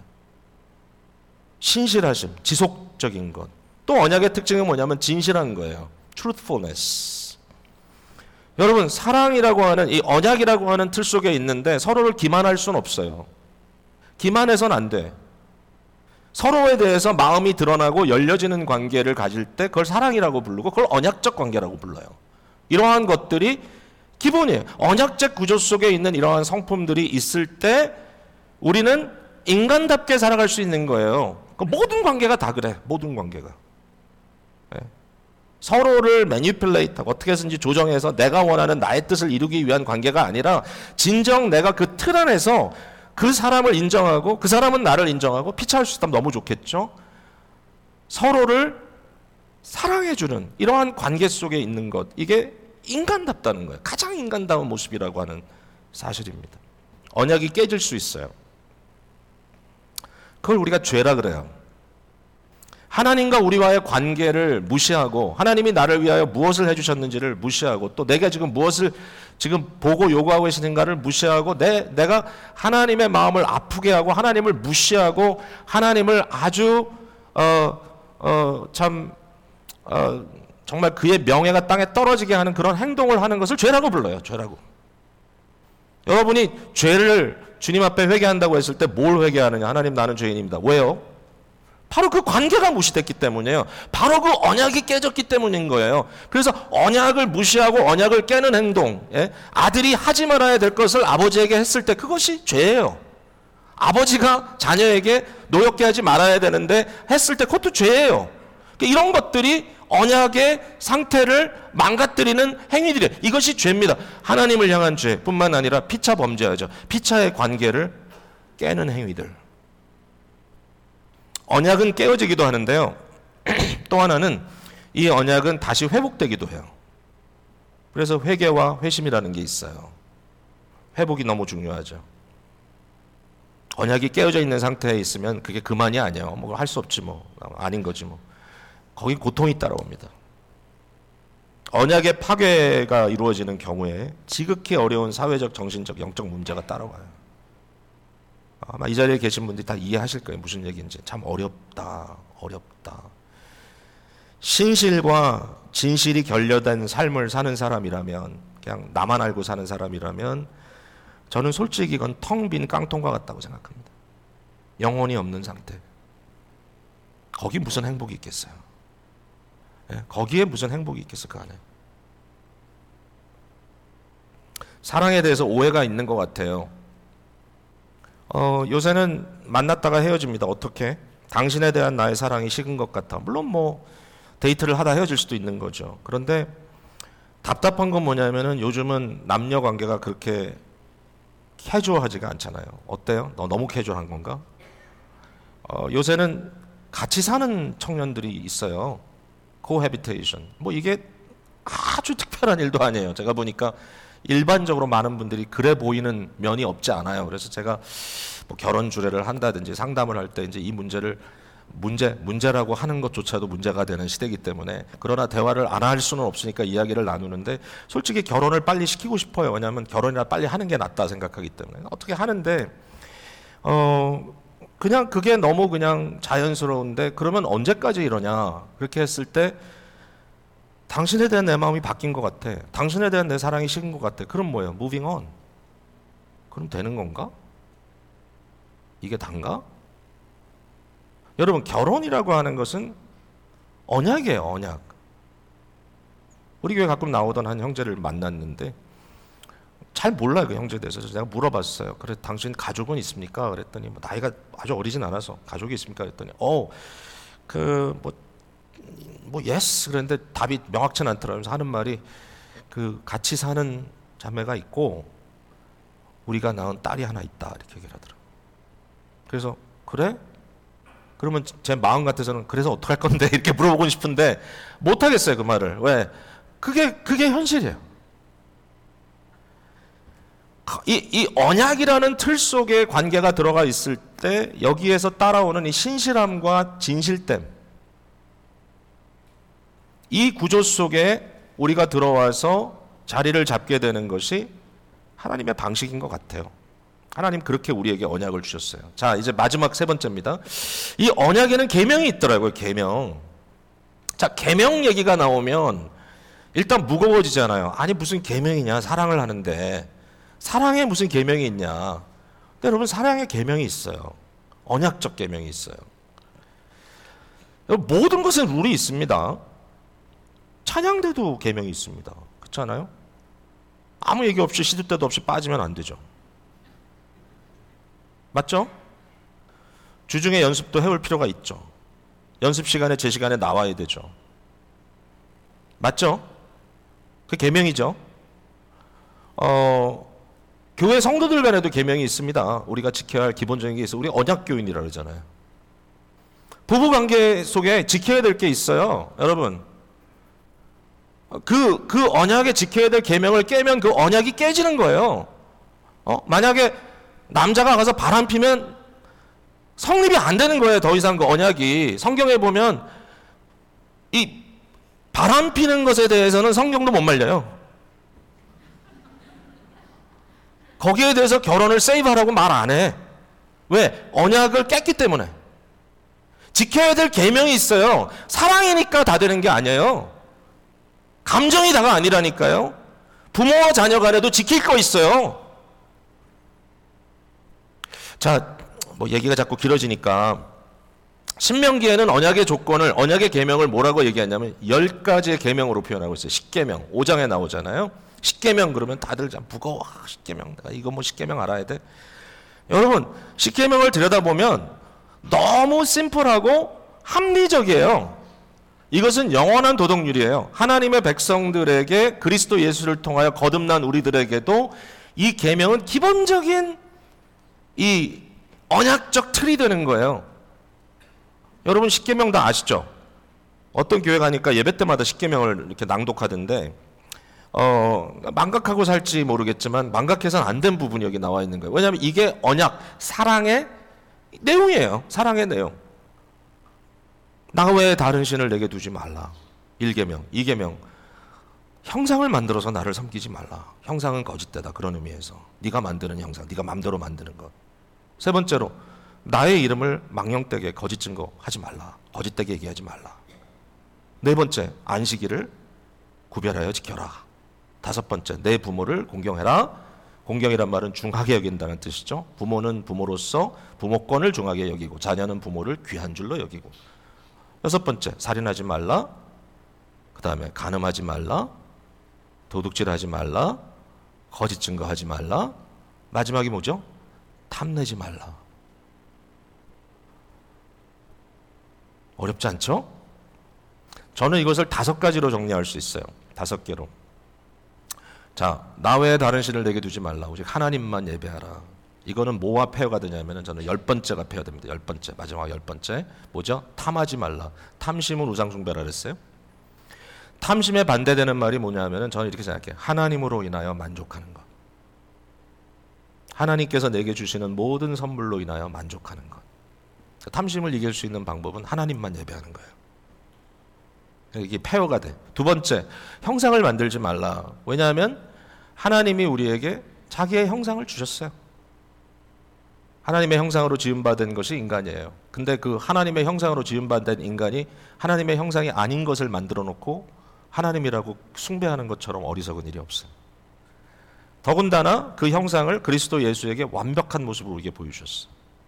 신실하심, 지속적인 것. 또 언약의 특징은 뭐냐면 진실한 거예요. truthfulness. 여러분, 사랑이라고 하는 이 언약이라고 하는 틀 속에 있는데 서로를 기만할 수는 없어요. 기만해서는 안 돼. 서로에 대해서 마음이 드러나고 열려지는 관계를 가질 때 그걸 사랑이라고 부르고 그걸 언약적 관계라고 불러요. 이러한 것들이 기본이에요. 언약적 구조 속에 있는 이러한 성품들이 있을 때 우리는 인간답게 살아갈 수 있는 거예요. 모든 관계가 다 그래. 모든 관계가. 예. 서로를 매니플레이트하고 어떻게 해서든지 조정해서 내가 원하는 나의 뜻을 이루기 위한 관계가 아니라 진정 내가 그 틀 안에서 그 사람을 인정하고 그 사람은 나를 인정하고 피차할 수 있다면 너무 좋겠죠. 서로를 사랑해주는 이러한 관계 속에 있는 것, 이게 인간답다는 거예요. 가장 인간다운 모습이라고 하는 사실입니다. 언약이 깨질 수 있어요. 그걸 우리가 죄라 그래요. 하나님과 우리와의 관계를 무시하고 하나님이 나를 위하여 무엇을 해주셨는지를 무시하고 또 내가 지금 무엇을 지금 보고 요구하고 계시는가를 무시하고 내가 하나님의 마음을 아프게 하고 하나님을 무시하고 하나님을 아주 정말 그의 명예가 땅에 떨어지게 하는 그런 행동을 하는 것을 죄라고 불러요. 죄라고. 여러분이 죄를 주님 앞에 회개한다고 했을 때 뭘 회개하느냐? 하나님 나는 죄인입니다. 왜요? 바로 그 관계가 무시됐기 때문이에요. 바로 그 언약이 깨졌기 때문인 거예요. 그래서 언약을 무시하고 언약을 깨는 행동, 아들이 하지 말아야 될 것을 아버지에게 했을 때 그것이 죄예요. 아버지가 자녀에게 노엽게 하지 말아야 되는데 했을 때 그것도 죄예요. 이런 것들이 언약의 상태를 망가뜨리는 행위들이에요. 이것이 죄입니다. 하나님을 향한 죄뿐만 아니라 피차 범죄하죠. 피차의 관계를 깨는 행위들. 언약은 깨어지기도 하는데요. 또 하나는 이 언약은 다시 회복되기도 해요. 그래서 회개와 회심이라는 게 있어요. 회복이 너무 중요하죠. 언약이 깨어져 있는 상태에 있으면 그게 그만이 아니에요. 뭐 할 수 없지 뭐. 아닌 거지 뭐. 거기 고통이 따라옵니다. 언약의 파괴가 이루어지는 경우에 지극히 어려운 사회적, 정신적, 영적 문제가 따라와요. 아마 이 자리에 계신 분들이 다 이해하실 거예요. 무슨 얘기인지. 참 어렵다. 신실과 진실이 결여된 삶을 사는 사람이라면, 그냥 나만 알고 사는 사람이라면 저는 솔직히 이건 텅 빈 깡통과 같다고 생각합니다. 영혼이 없는 상태. 거기 무슨 행복이 있겠어요? 거기에 무슨 행복이 있겠어 그 안에. 사랑에 대해서 오해가 있는 것 같아요. 요새는 만났다가 헤어집니다. 어떻게? 당신에 대한 나의 사랑이 식은 것 같아. 물론 뭐 데이트를 하다 헤어질 수도 있는 거죠. 그런데 답답한 건 뭐냐면은 요즘은 남녀 관계가 그렇게 캐주얼하지가 않잖아요. 어때요? 너 너무 캐주얼한 건가? 요새는 같이 사는 청년들이 있어요. 코해비테이션. 뭐 이게 아주 특별한 일도 아니에요. 제가 보니까 일반적으로 많은 분들이 그래 보이는 면이 없지 않아요. 그래서 제가 뭐 결혼 주례를 한다든지 상담을 할 때 이제 이 문제라고 하는 것조차도 문제가 되는 시대이기 때문에, 그러나 대화를 안 할 수는 없으니까 이야기를 나누는데 솔직히 결혼을 빨리 시키고 싶어요. 왜냐하면 결혼이라 빨리 하는 게 낫다 생각하기 때문에 어떻게 하는데 그냥 그게 너무 그냥 자연스러운데 그러면 언제까지 이러냐? 그렇게 했을 때 당신에 대한 내 마음이 바뀐 것 같아. 당신에 대한 내 사랑이 식은 것 같아. 그럼 뭐예요? Moving on. 그럼 되는 건가? 이게 단가? 여러분, 결혼이라고 하는 것은 언약이에요. 언약. 우리 교회 가끔 나오던 한 형제를 만났는데 잘 몰라요, 그 형제에 대해서. 내가 물어봤어요. 그래, 당신 가족은 있습니까? 그랬더니 뭐 나이가 아주 어리진 않아서 가족이 있습니까? 그랬더니 yes. 그런데 답이 명확치 않더라고요. 하는 말이 같이 사는 자매가 있고 우리가 낳은 딸이 하나 있다, 이렇게 얘기를 하더라고요. 그래서 그래? 그러면 제 마음 같아서는 그래서 어떡할 건데 이렇게 물어보고 싶은데 못 하겠어요, 그 말을. 왜? 그게 현실이에요. 이 언약이라는 틀 속에 관계가 들어가 있을 때 여기에서 따라오는 이 신실함과 진실됨, 이 구조 속에 우리가 들어와서 자리를 잡게 되는 것이 하나님의 방식인 것 같아요. 하나님 그렇게 우리에게 언약을 주셨어요. 자, 이제 마지막 세 번째입니다. 이 언약에는 계명이 있더라고요. 계명. 자, 계명 얘기가 나오면 일단 무거워지잖아요. 아니 무슨 계명이냐, 사랑을 하는데 사랑에 무슨 계명이 있냐. 근데 여러분, 사랑에 계명이 있어요. 언약적 계명이 있어요. 모든 것에 룰이 있습니다. 찬양대도 계명이 있습니다. 그렇잖아요? 아무 얘기 없이 시도 때도 없이 빠지면 안 되죠. 맞죠? 주중에 연습도 해올 필요가 있죠. 연습 시간에 제 시간에 나와야 되죠. 맞죠? 그 계명이죠. 교회 성도들 간에도 계명이 있습니다. 우리가 지켜야 할 기본적인 게 있어요. 우리 언약교인이라 그러잖아요. 부부관계 속에 지켜야 될 게 있어요. 여러분, 그 언약에 지켜야 될 계명을 깨면 그 언약이 깨지는 거예요. 만약에 남자가 가서 바람 피면 성립이 안 되는 거예요. 더 이상 그 언약이. 성경에 보면 이 바람 피는 것에 대해서는 성경도 못 말려요. 거기에 대해서 결혼을 세이브하라고 말 안 해. 왜? 언약을 깼기 때문에. 지켜야 될 계명이 있어요. 사랑이니까 다 되는 게 아니에요. 감정이 다가 아니라니까요. 부모와 자녀 간에도 지킬 거 있어요. 자, 뭐 얘기가 자꾸 길어지니까 신명기에는 언약의 조건을, 언약의 계명을 뭐라고 얘기하냐면 10가지의 계명으로 표현하고 있어요. 10계명 5장에 나오잖아요. 10계명 그러면 다들 참 무거워. 10계명 내가 이거 뭐 10계명 알아야 돼. 여러분 10계명을 들여다보면 너무 심플하고 합리적이에요. 이것은 영원한 도덕률이에요. 하나님의 백성들에게 그리스도 예수를 통하여 거듭난 우리들에게도 이 계명은 기본적인 이 언약적 틀이 되는 거예요. 여러분 10계명 다 아시죠? 어떤 교회 가니까 예배 때마다 10계명을 이렇게 낭독하던데 망각하고 살지 모르겠지만 망각해서는 안 된 부분이 여기 나와 있는 거예요. 왜냐하면 이게 언약, 사랑의 내용이에요. 사랑의 내용. 나 외에 다른 신을 내게 두지 말라. 1계명, 2계명. 형상을 만들어서 나를 섬기지 말라. 형상은 거짓되다. 그런 의미에서. 네가 만드는 형상, 네가 마음대로 만드는 것. 세 번째로 나의 이름을 망령되게 거짓 증거하지 말라. 거짓되게 얘기하지 말라. 네 번째, 안식일을 구별하여 지켜라. 다섯 번째, 내 부모를 공경해라. 공경이란 말은 중하게 여긴다는 뜻이죠. 부모는 부모로서 부모권을 중하게 여기고 자녀는 부모를 귀한 줄로 여기고. 여섯 번째, 살인하지 말라. 그 다음에 간음하지 말라. 도둑질하지 말라. 거짓 증거하지 말라. 마지막이 뭐죠? 탐내지 말라. 어렵지 않죠? 저는 이것을 5가지로 정리할 수 있어요. 5개로. 자, 나 외에 다른 신을 내게 두지 말라. 오직 하나님만 예배하라. 이거는 뭐와 페어가 되냐면 저는 10번째가 페어됩니다. 10번째, 마지막 10번째. 뭐죠? 탐하지 말라. 탐심은 우상숭배라 그랬어요. 탐심에 반대되는 말이 뭐냐면 저는 이렇게 생각해요. 하나님으로 인하여 만족하는 것. 하나님께서 내게 주시는 모든 선물로 인하여 만족하는 것. 탐심을 이길 수 있는 방법은 하나님만 예배하는 거예요. 이게 페어가 돼. 두 번째, 형상을 만들지 말라. 왜냐하면 하나님이 우리에게 자기의 형상을 주셨어요. 하나님의 형상으로 지음받은 것이 인간이에요. 근데 그 하나님의 형상으로 지음받은 인간이 하나님의 형상이 아닌 것을 만들어 놓고 하나님이라고 숭배하는 것처럼 어리석은 일이 없어요. 더군다나 그 형상을 그리스도 예수에게 완벽한 모습으로 우리에게 보여주셨어요.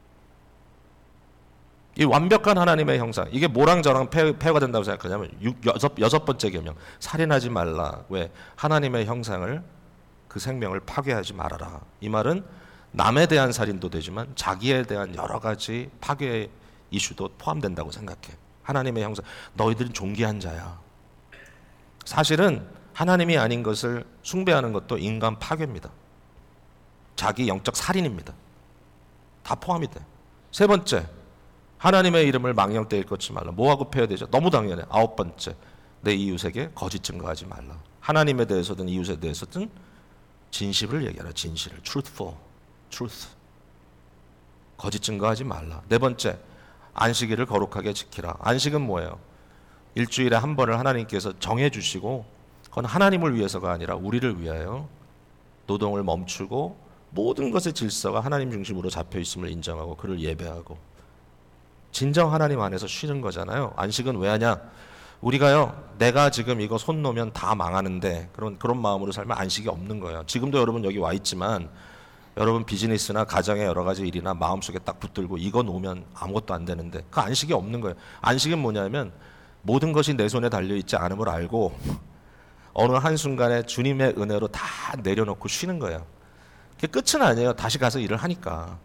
이 완벽한 하나님의 형상, 이게 뭐랑 저랑 페어가 된다고 생각하냐면 여섯 번째 계명, 살인하지 말라. 왜? 하나님의 형상을, 그 생명을 파괴하지 말아라. 이 말은 남에 대한 살인도 되지만 자기에 대한 여러 가지 파괴 이슈도 포함된다고 생각해. 하나님의 형상, 너희들은 존귀한 자야. 사실은 하나님이 아닌 것을 숭배하는 것도 인간 파괴입니다. 자기 영적 살인입니다. 다 포함이 돼. 세 번째, 하나님의 이름을 망령되게 걷지 말라. 뭐하고 페어되죠? 너무 당연해. 9번째, 내 이웃에게 거짓 증거하지 말라. 하나님에 대해서든 이웃에 대해서든 진실을 얘기하라. 진실을. truth. 거짓 증거하지 말라. 네 번째, 안식일을 거룩하게 지키라. 안식은 뭐예요? 일주일에 한 번을 하나님께서 정해주시고 그건 하나님을 위해서가 아니라 우리를 위하여 노동을 멈추고 모든 것의 질서가 하나님 중심으로 잡혀 있음을 인정하고 그를 예배하고 진정 하나님 안에서 쉬는 거잖아요. 안식은 왜 하냐? 우리가요, 내가 지금 이거 손 놓으면 다 망하는데 그런 마음으로 살면 안식이 없는 거예요. 지금도 여러분 여기 와 있지만 여러분 비즈니스나 가정의 여러 가지 일이나 마음속에 딱 붙들고 이거 놓으면 아무것도 안 되는데 그 안식이 없는 거예요. 안식은 뭐냐면 모든 것이 내 손에 달려있지 않음을 알고 어느 한순간에 주님의 은혜로 다 내려놓고 쉬는 거예요. 그게 끝은 아니에요. 다시 가서 일을 하니까.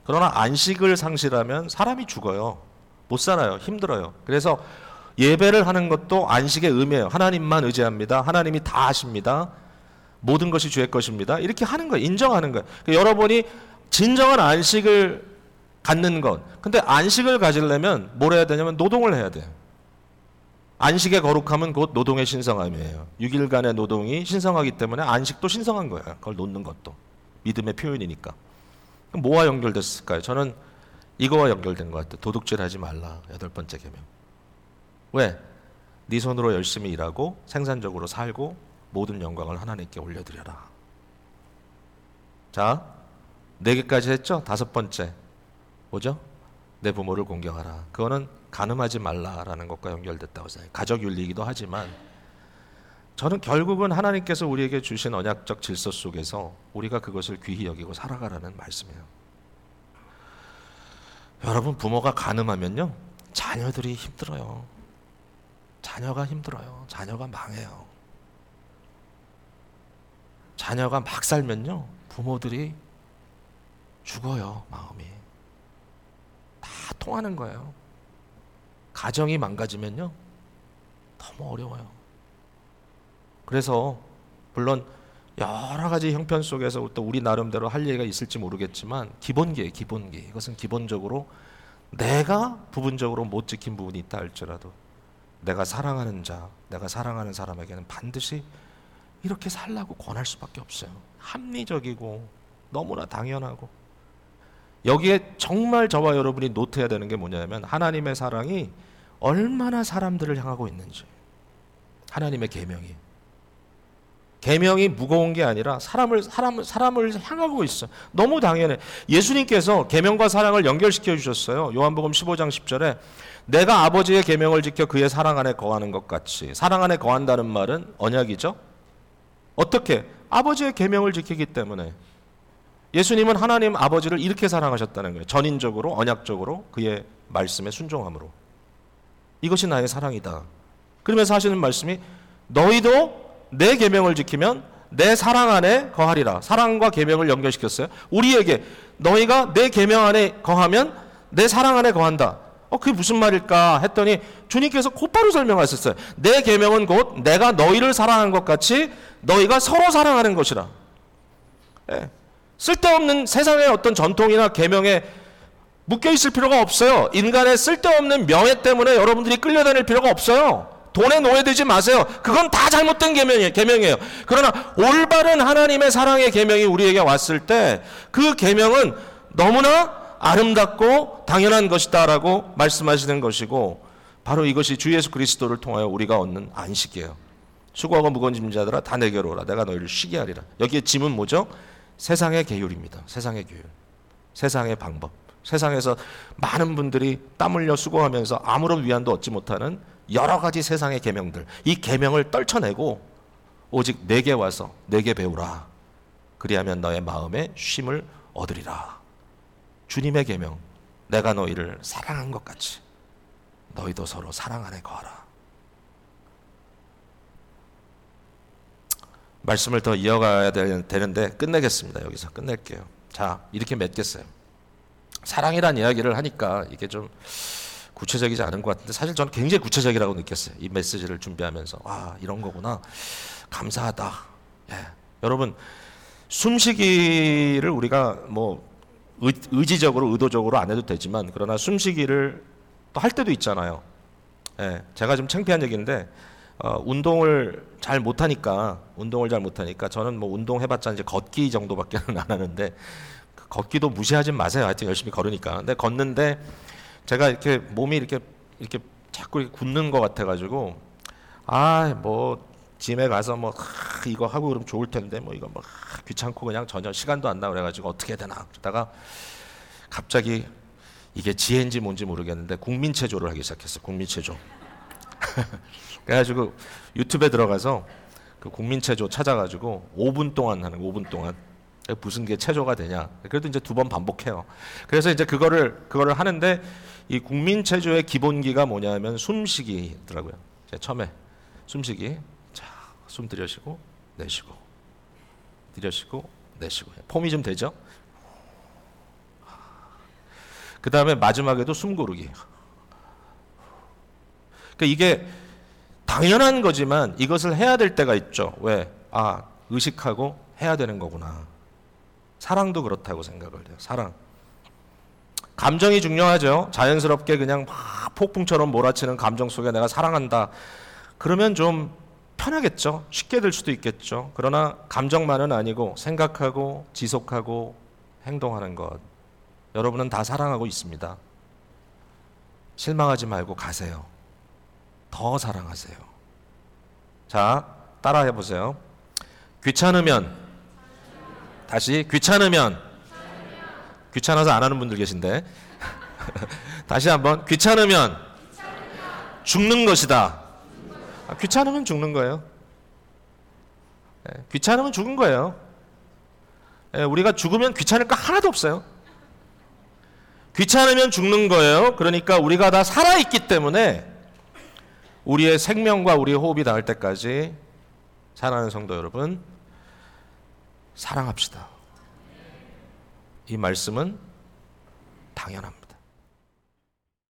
그러나 안식을 상실하면 사람이 죽어요. 못 살아요. 힘들어요. 그래서 예배를 하는 것도 안식의 의미예요. 하나님만 의지합니다. 하나님이 다 하십니다. 모든 것이 주의 것입니다. 이렇게 하는 거예요. 인정하는 거예요. 그러니까 여러분이 진정한 안식을 갖는 것. 근데 안식을 가지려면 뭘 해야 되냐면 노동을 해야 돼요. 안식의 거룩함은 곧 노동의 신성함이에요. 6일간의 노동이 신성하기 때문에 안식도 신성한 거예요. 그걸 놓는 것도. 믿음의 표현이니까. 그럼 뭐와 연결됐을까요? 저는 이거와 연결된 것 같아요. 도둑질하지 말라. 8번째 계명. 왜? 네 손으로 열심히 일하고 생산적으로 살고 모든 영광을 하나님께 올려드려라. 자, 4개까지 했죠? 5번째. 뭐죠? 내 부모를 공경하라. 그거는 간음하지 말라라는 것과 연결됐다고 생각해요. 가족윤리이기도 하지만 저는 결국은 하나님께서 우리에게 주신 언약적 질서 속에서 우리가 그것을 귀히 여기고 살아가라는 말씀이에요. 여러분, 부모가 간음하면요, 자녀들이 힘들어요. 자녀가 힘들어요. 자녀가 망해요. 자녀가 막 살면요, 부모들이 죽어요. 마음이 다 통하는 거예요. 가정이 망가지면요, 너무 어려워요. 그래서 물론 여러 가지 형편 속에서 또 우리 나름대로 할 얘기가 있을지 모르겠지만 기본기예요. 기본기. 이것은 기본적으로 내가 부분적으로 못 지킨 부분이 있다 할지라도 내가 사랑하는 자, 내가 사랑하는 사람에게는 반드시 이렇게 살라고 권할 수밖에 없어요. 합리적이고 너무나 당연하고. 여기에 정말 저와 여러분이 노트해야 되는 게 뭐냐면 하나님의 사랑이 얼마나 사람들을 향하고 있는지. 하나님의 계명이. 계명이 무거운 게 아니라 사람을 향하고 있어. 너무 당연해. 예수님께서 계명과 사랑을 연결시켜 주셨어요. 요한복음 15장 10절에 내가 아버지의 계명을 지켜 그의 사랑 안에 거하는 것 같이. 사랑 안에 거한다는 말은 언약이죠. 어떻게? 아버지의 계명을 지키기 때문에. 예수님은 하나님 아버지를 이렇게 사랑하셨다는 거예요. 전인적으로, 언약적으로 그의 말씀에 순종함으로. 이것이 나의 사랑이다. 그러면서 하시는 말씀이 너희도 내 계명을 지키면 내 사랑 안에 거하리라. 사랑과 계명을 연결시켰어요. 우리에게 너희가 내 계명 안에 거하면 내 사랑 안에 거한다. 그게 무슨 말일까 했더니 주님께서 곧바로 설명하셨어요. 내 계명은 곧 내가 너희를 사랑한 것 같이 너희가 서로 사랑하는 것이라. 예. 쓸데없는 세상의 어떤 전통이나 계명에 묶여 있을 필요가 없어요. 인간의 쓸데없는 명예 때문에 여러분들이 끌려다닐 필요가 없어요. 돈에 노예되지 마세요. 그건 다 잘못된 계명이에요. 그러나 올바른 하나님의 사랑의 계명이 우리에게 왔을 때 그 계명은 너무나 아름답고 당연한 것이다라고 말씀하시는 것이고 바로 이것이 주 예수 그리스도를 통하여 우리가 얻는 안식이에요. 수고하고 무거운 짐진 자들아 다 내게로 오라. 내가 너희를 쉬게 하리라. 여기에 짐은 뭐죠? 세상의 계율입니다. 세상의 계율. 세상의 방법. 세상에서 많은 분들이 땀 흘려 수고하면서 아무런 위안도 얻지 못하는 여러 가지 세상의 계명들, 이 계명을 떨쳐내고 오직 내게 와서 내게 배우라. 그리하면 너의 마음에 쉼을 얻으리라. 주님의 계명, 내가 너희를 사랑한 것 같이 너희도 서로 사랑 안에 거하라. 말씀을 더 이어가야 되는데 끝내겠습니다. 여기서 끝낼게요. 자, 이렇게 맺겠어요. 사랑이란 이야기를 하니까 이게 좀 구체적이지 않은 것 같은데 사실 저는 굉장히 구체적이라고 느꼈어요. 이 메시지를 준비하면서 이런 거구나. 감사하다. 예. 여러분, 숨쉬기를 우리가 뭐 의지적으로 의도적으로 안 해도 되지만 그러나 숨쉬기를 또 할 때도 있잖아요. 예. 제가 좀 창피한 얘기인데 운동을 잘 못하니까 저는 뭐 운동해봤자 이제 걷기 정도밖에는 안 하는데 걷기도 무시하지 마세요. 하여튼 열심히 걸으니까. 근데 걷는데 제가 이렇게 몸이 이렇게 자꾸 이렇게 굳는 것 같아가지고 뭐 짐에 가서 뭐 이거 하고 그러면 좋을 텐데 뭐 이거 뭐 귀찮고 그냥 전혀 시간도 안 나 그래가지고 어떻게 해야 되나 그러다가 갑자기 이게 지혜인지 뭔지 모르겠는데 국민체조를 하기 시작했어요. 국민체조. 그래가지고 유튜브에 들어가서 그 국민체조 찾아가지고 5분 동안 하는 5분 동안 무슨 게 체조가 되냐. 그래도 이제 2번 반복해요. 그래서 이제 그거를 하는데 이 국민체조의 기본기가 뭐냐면 숨쉬기더라고요. 처음에 숨쉬기. 자, 숨 들여쉬고 내쉬고. 들여쉬고 내쉬고. 폼이 좀 되죠? 그 다음에 마지막에도 숨 고르기. 그러니까 이게 당연한 거지만 이것을 해야 될 때가 있죠. 왜? 의식하고 해야 되는 거구나. 사랑도 그렇다고 생각을 해요. 사랑. 감정이 중요하죠. 자연스럽게 그냥 막 폭풍처럼 몰아치는 감정 속에 내가 사랑한다. 그러면 좀 편하겠죠. 쉽게 될 수도 있겠죠. 그러나 감정만은 아니고 생각하고 지속하고 행동하는 것. 여러분은 다 사랑하고 있습니다. 실망하지 말고 가세요. 더 사랑하세요. 자, 따라해 보세요. 귀찮으면, 다시 귀찮으면, 귀찮아서 안 하는 분들 계신데 다시 한번, 귀찮으면 죽는 것이다. 귀찮으면 죽는 거예요. 귀찮으면 죽은 거예요. 우리가 죽으면 귀찮을 거 하나도 없어요. 귀찮으면 죽는 거예요. 그러니까 우리가 다 살아있기 때문에 우리의 생명과 우리의 호흡이 닿을 때까지 사랑하는 성도 여러분, 사랑합시다. 이 말씀은 당연합니다.